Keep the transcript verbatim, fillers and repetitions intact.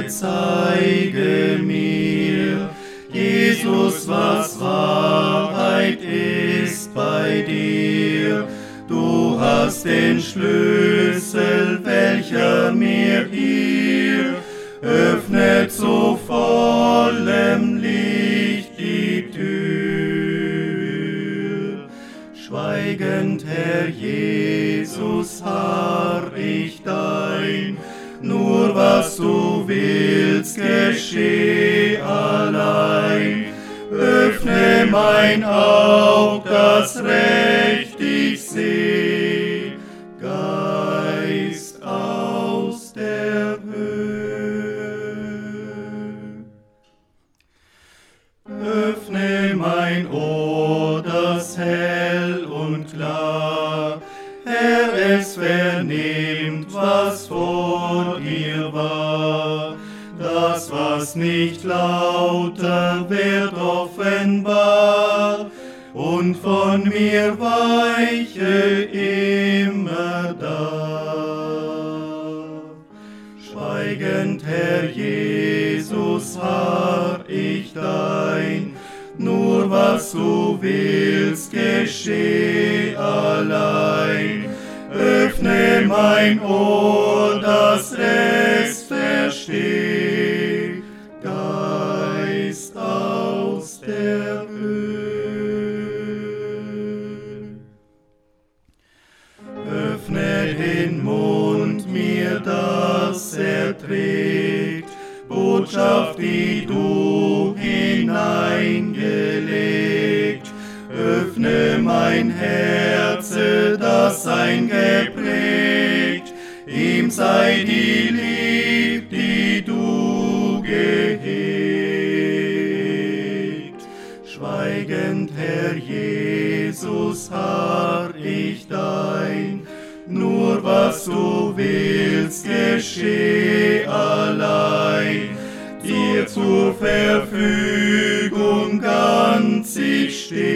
Bitte zeige mir, Jesus, was Wahrheit ist bei dir. Du hast den Schlüssel, welcher mir hier öffnet zu vollem Licht die Tür. Schweigend, Herr Jesus, harr ich dein, nur was du willst, gescheh allein. Öffne mein Aug, das recht ich seh, Geist aus der Höhe. Öffne mein Ohr, das hell und klar, Herr, es vernimmt, was vor dir war. Das, was nicht lauter wird, offenbar, und von mir weiche immer da. Schweigend, Herr Jesus, harr ich dein, nur was du willst, gescheh allein. Öffne mein Ohr, das es versteht, Geist aus der Höhe. Öffne den Mund mir, dass er trägt Botschaft, die du hineingelegt. Öffne mein Herz, das sein geprägt, ihm sei die Lieb, die du gehegt. Schweigend, Herr Jesus, harr ich dein, nur was du willst, gescheh allein. Dir zur Verfügung ganz ich steh.